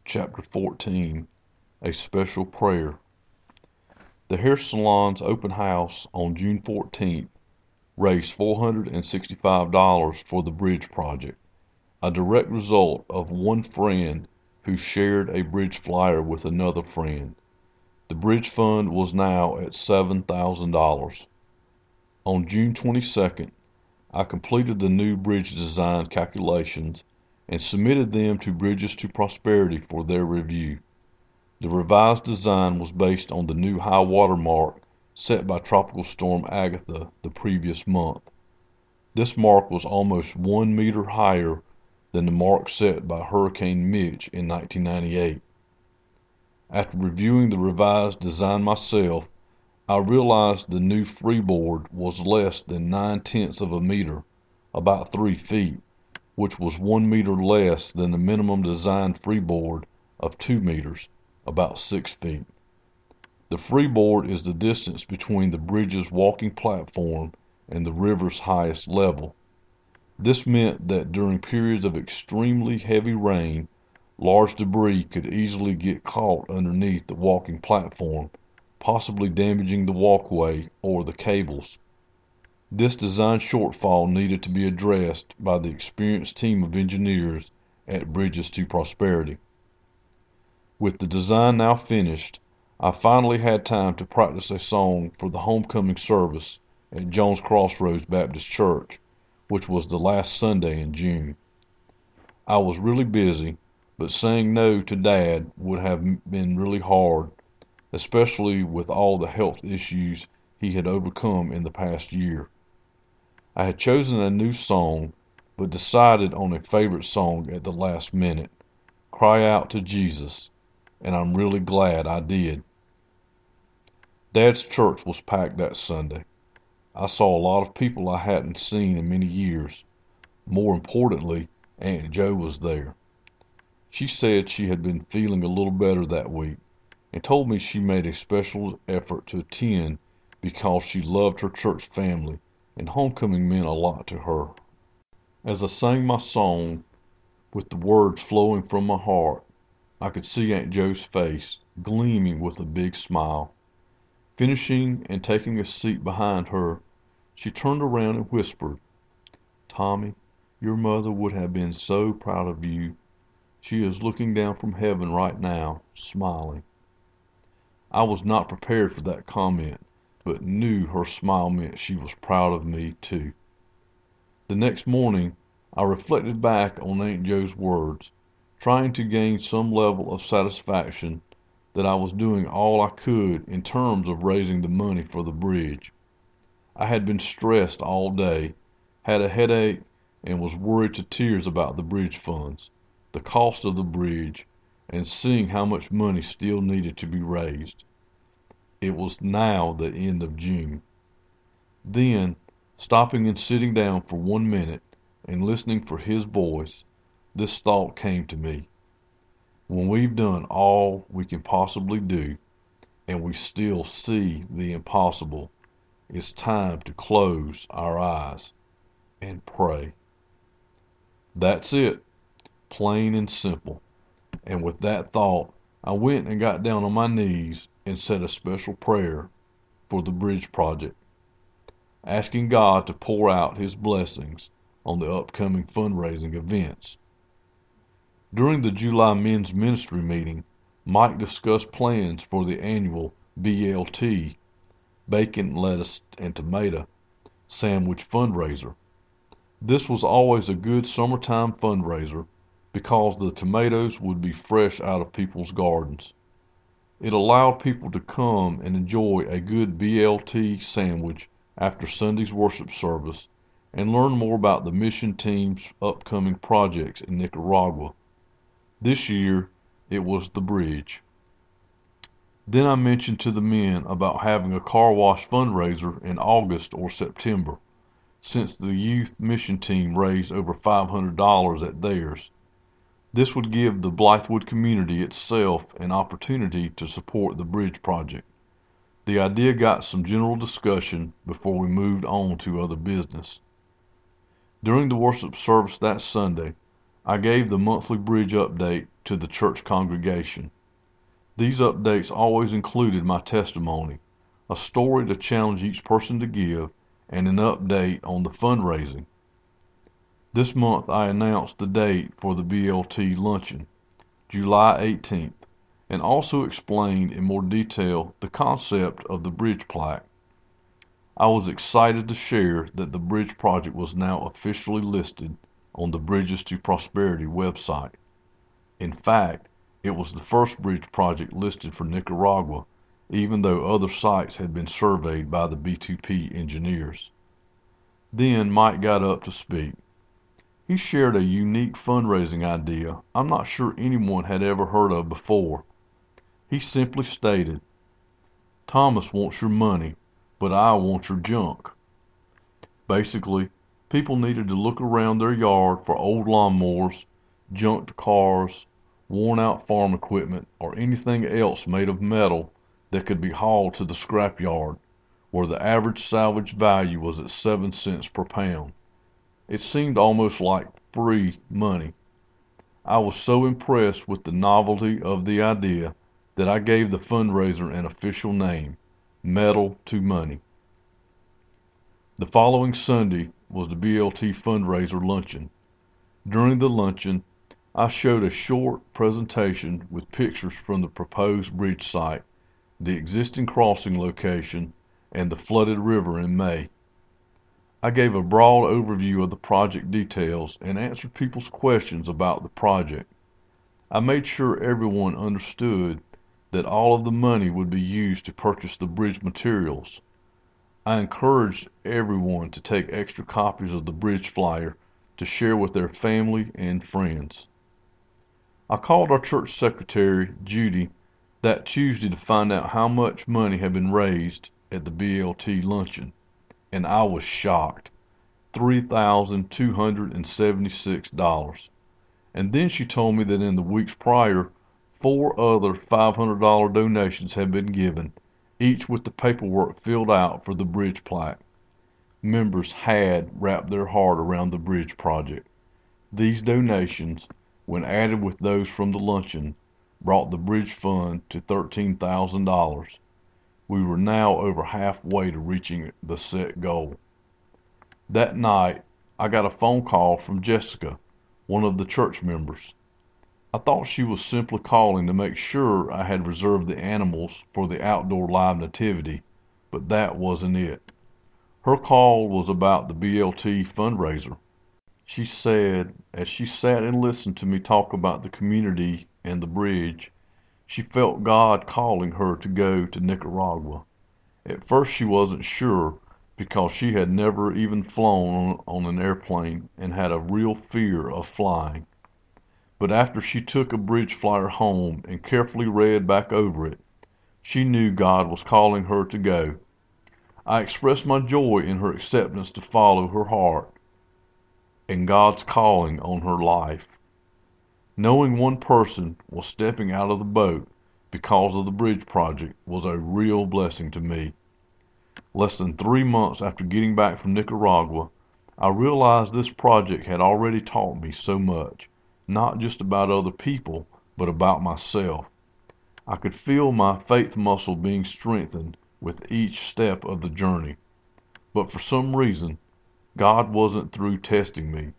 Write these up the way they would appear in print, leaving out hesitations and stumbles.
Chapter 14, A Special Prayer. The Hair Salon's open house on June 14th raised $465 for the bridge project, a direct result of one friend who shared a bridge flyer with another friend. The bridge fund was now at $7,000. On June 22nd, I completed the new bridge design calculations and submitted them to Bridges to Prosperity for their review. The revised design was based on the new high water mark set by Tropical Storm Agatha the previous month. This mark was almost 1 meter higher than the mark set by Hurricane Mitch in 1998. After reviewing the revised design myself, I realized the new freeboard was less than 9/10 of a meter, about 3 feet, which was 1 meter less than the minimum design freeboard of 2 meters, about 6 feet. The freeboard is the distance between the bridge's walking platform and the river's highest level. This meant that during periods of extremely heavy rain, large debris could easily get caught underneath the walking platform, possibly damaging the walkway or the cables. This design shortfall needed to be addressed by the experienced team of engineers at Bridges to Prosperity. With the design now finished, I finally had time to practice a song for the homecoming service at Jones Crossroads Baptist Church, which was the last Sunday in June. I was really busy, but saying no to Dad would have been really hard, especially with all the health issues he had overcome in the past year. I had chosen a new song, but decided on a favorite song at the last minute, Cry Out to Jesus, and I'm really glad I did. Dad's church was packed that Sunday. I saw a lot of people I hadn't seen in many years. More importantly, Aunt Jo was there. She said she had been feeling a little better that week, and told me she made a special effort to attend because she loved her church family, and homecoming meant a lot to her. As I sang my song, with the words flowing from my heart, I could see Aunt Jo's face gleaming with a big smile. Finishing and taking a seat behind her, she turned around and whispered, "Tommy, your mother would have been so proud of you. She is looking down from heaven right now, smiling." I was not prepared for that comment, but knew her smile meant she was proud of me too. The next morning, I reflected back on Aunt Jo's words, trying to gain some level of satisfaction that I was doing all I could in terms of raising the money for the bridge. I had been stressed all day, had a headache, and was worried to tears about the bridge funds, the cost of the bridge, and seeing how much money still needed to be raised. It was now the end of June. Then, stopping and sitting down for 1 minute and listening for his voice, this thought came to me. When we've done all we can possibly do, and we still see the impossible, it's time to close our eyes and pray. That's it, plain and simple. And with that thought, I went and got down on my knees and said a special prayer for the bridge project, asking God to pour out His blessings on the upcoming fundraising events. During the July men's ministry meeting, Mike discussed plans for the annual BLT, bacon, lettuce, and tomato sandwich fundraiser. This was always a good summertime fundraiser because the tomatoes would be fresh out of people's gardens. It allowed people to come and enjoy a good BLT sandwich after Sunday's worship service and learn more about the mission team's upcoming projects in Nicaragua. This year, it was the bridge. Then I mentioned to the men about having a car wash fundraiser in August or September, since the youth mission team raised over $500 at theirs. This would give the Blythewood community itself an opportunity to support the bridge project. The idea got some general discussion before we moved on to other business. During the worship service that Sunday, I gave the monthly bridge update to the church congregation. These updates always included my testimony, a story to challenge each person to give, and an update on the fundraising. This month I announced the date for the BLT luncheon, July 18th, and also explained in more detail the concept of the bridge plaque. I was excited to share that the bridge project was now officially listed on the Bridges to Prosperity website. In fact, it was the first bridge project listed for Nicaragua, even though other sites had been surveyed by the B2P engineers. Then Mike got up to speak. He shared a unique fundraising idea I'm not sure anyone had ever heard of before. He simply stated, "Thomas wants your money, but I want your junk." Basically, people needed to look around their yard for old lawnmowers, junked cars, worn-out farm equipment, or anything else made of metal that could be hauled to the scrap yard, where the average salvage value was at 7 cents per pound. It seemed almost like free money. I was so impressed with the novelty of the idea that I gave the fundraiser an official name, Metal to Money. The following Sunday was the BLT fundraiser luncheon. During the luncheon, I showed a short presentation with pictures from the proposed bridge site, the existing crossing location, and the flooded river in May. I gave a broad overview of the project details and answered people's questions about the project. I made sure everyone understood that all of the money would be used to purchase the bridge materials. I encouraged everyone to take extra copies of the bridge flyer to share with their family and friends. I called our church secretary, Judy, that Tuesday to find out how much money had been raised at the BLT luncheon, and I was shocked. $3,276. And then she told me that in the weeks prior, 4 other $500 donations had been given, each with the paperwork filled out for the bridge plaque. Members had wrapped their heart around the bridge project. These donations, when added with those from the luncheon, brought the bridge fund to $13,000. We were now over halfway to reaching the set goal. That night, I got a phone call from Jessica, one of the church members. I thought she was simply calling to make sure I had reserved the animals for the outdoor live nativity, but that wasn't it. Her call was about the BLT fundraiser. She said, as she sat and listened to me talk about the community and the bridge, she felt God calling her to go to Nicaragua. At first she wasn't sure because she had never even flown on an airplane and had a real fear of flying. But after she took a bridge flyer home and carefully read back over it, she knew God was calling her to go. I expressed my joy in her acceptance to follow her heart and God's calling on her life. Knowing one person was stepping out of the boat because of the bridge project was a real blessing to me. Less than 3 months after getting back from Nicaragua, I realized this project had already taught me so much, not just about other people, but about myself. I could feel my faith muscle being strengthened with each step of the journey. But for some reason, God wasn't through testing me.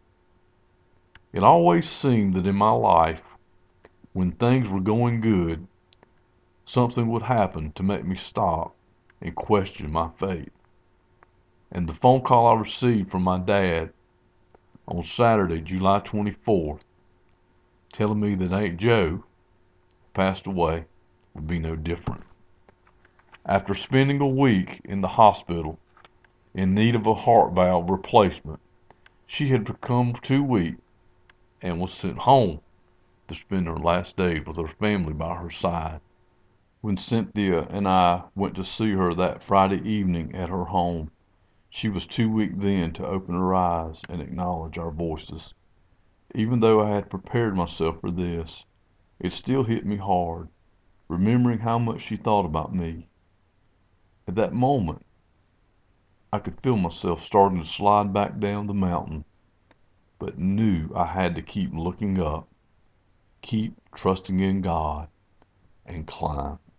It always seemed that in my life, when things were going good, something would happen to make me stop and question my faith. And the phone call I received from my dad on Saturday, July 24th, telling me that Aunt Joe passed away would be no different. After spending a week in the hospital in need of a heart valve replacement, she had become too weak and was sent home to spend her last days with her family by her side. When Cynthia and I went to see her that Friday evening at her home, she was too weak then to open her eyes and acknowledge our voices. Even though I had prepared myself for this, it still hit me hard, remembering how much she thought about me. At that moment, I could feel myself starting to slide back down the mountain, but knew I had to keep looking up. Keep trusting in God and climb.